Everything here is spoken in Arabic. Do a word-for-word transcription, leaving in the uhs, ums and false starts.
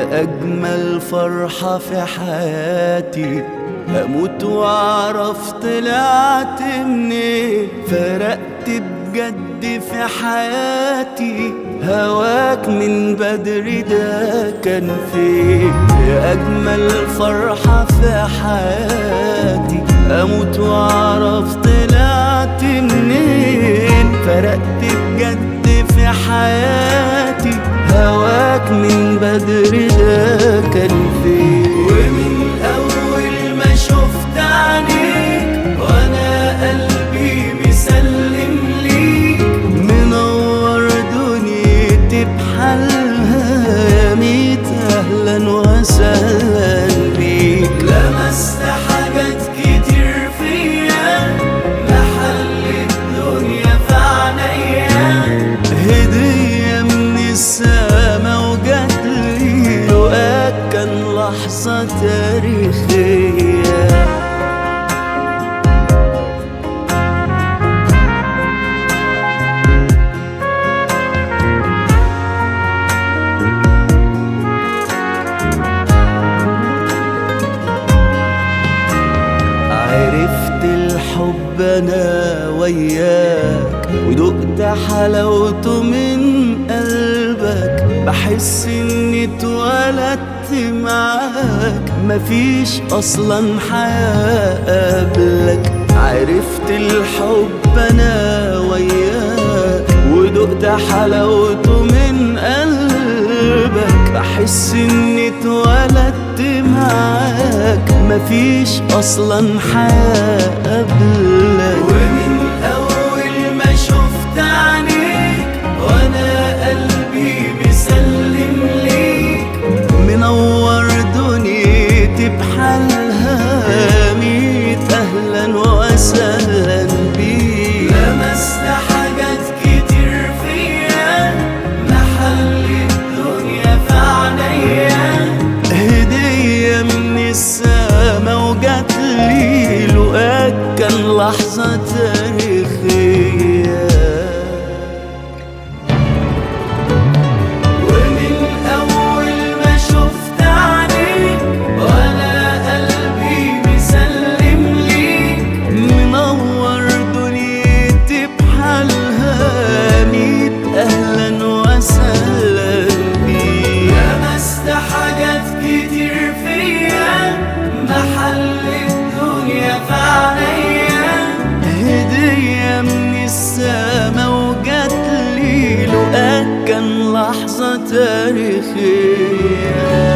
أجمل فرحة في حياتي، أموت وأعرف طلعت منين. فرقت بجد في حياتي، هواك من بدري ده كان فين. يا أجمل فرحة في حياتي، أموت وأعرف طلعت منين. فرقت بجد في حياتي، هواك من بدري ده كان فين. ومن أول ما شفت عينيك وأنا قلبي مسلم ليك، منور دنيتي بحالها، يا ميت أهلا وسهلا بيك. لمست حاجات كتير فيا، محل الدنيا في عينيا، هدية من السما وجاتلي لقاك كان لحظة تاريخية. عرفت الحب أنا وياك، ودقت حلاوته من قلبك. بحس إني اتولدت معاك، مفيش أصلا حياة قبلك. عرفت الحب أنا وياك، ودقت حلاوته من قلبك. بحس إني اتولدت معاك، مفيش أصلا حياة قبلك. ومن أول ما شفت عينيك وأنا قلبي مسلم ليك، منور دنيتي بحالها، ميت أهلا وسهلا بيك. لمست حاجات كتير فيا، محل الدنيا في عينيا، هدية من السما وجاتلي لقاك كان لحظة تاريخية. ومن أول ما شفت عينيك وأنا قلبي مسلم ليك، منور دنيتي بحالها، ميت أهلا وسهلا بيك. لمست حاجات كتير فيا، محل الدنيا في عينيا، هدية من السما وجاتلي لقاك كان لحظة تاريخية.